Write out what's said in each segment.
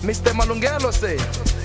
Mr. Malungelo say.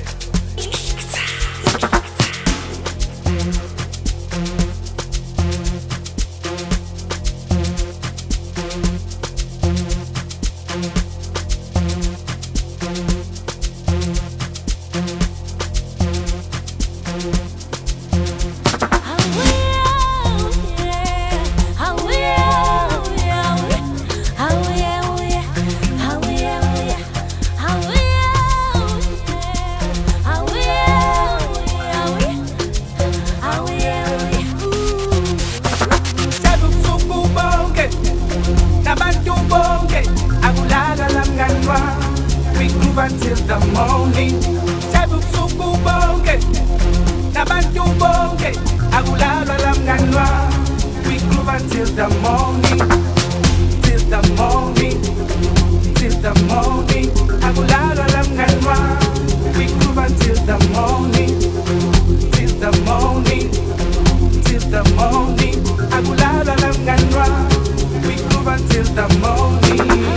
Until the morning, Sabusuku bonge, Nabantu bonge, Agulala lamganwa. We groove until the morning, till the morning, till the morning, Agulala lamganwa. We groove until the morning, till the morning, till the morning, Agulala lamganwa. We groove until the morning.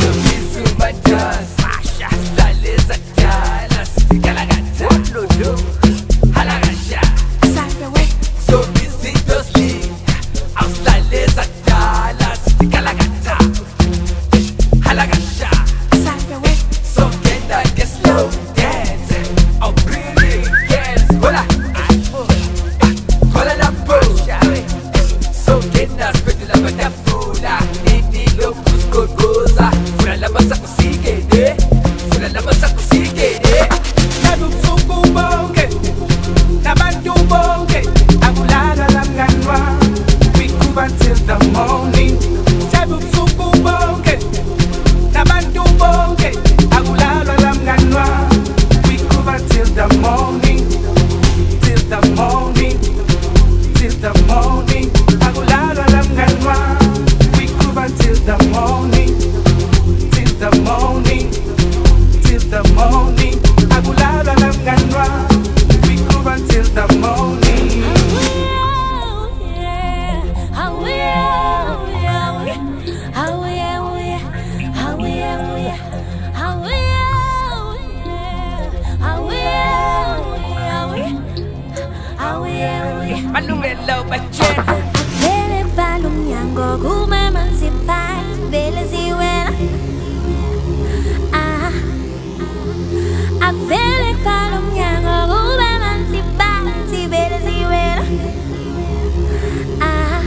Until the morning, Sabusuku bonge, Nabantu bonge, Agulala lamganwa. We groove until the morning, till the morning, till the morning, Agulala lamganwa. We groove until the morning, till the morning, till the morning, Agulala lamganwa. We groove until the morning. Malumelo bachen Vele balum yango kume mansipai vele siwela ah Vele balum yango kume mansipai vele siwela ah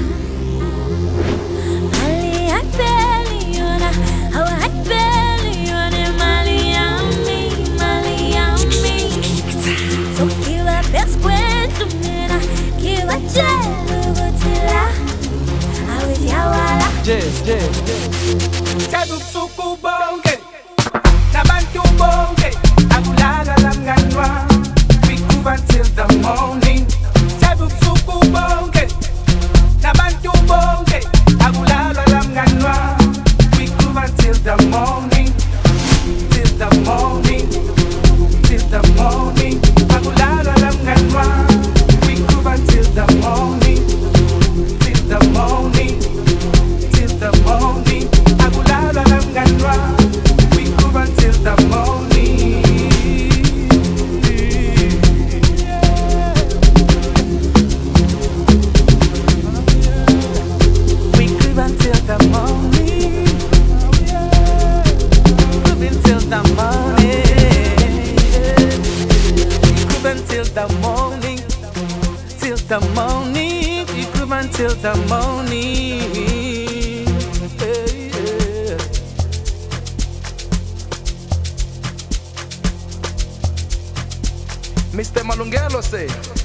Mali akbeli yona how akbeli yona mali yummy So give up best way to me Sabusuku bonge, Nabantu bonge, Agulala lamganwa. We groove until the morning. Sabusuku bonge, Nabantu bonge, Agulala lamganwa. We groove until the morning, till the morning, till the morning, Agulala lamganwa. We groove until the morning, till the morning, till the morning, Agulala lamganwa. We groove until the morning. We groove until the morning. Groove until the morning. We groove until the morning. Till the morning, we groove until the morning. Yeah. Mr. Malungelo say.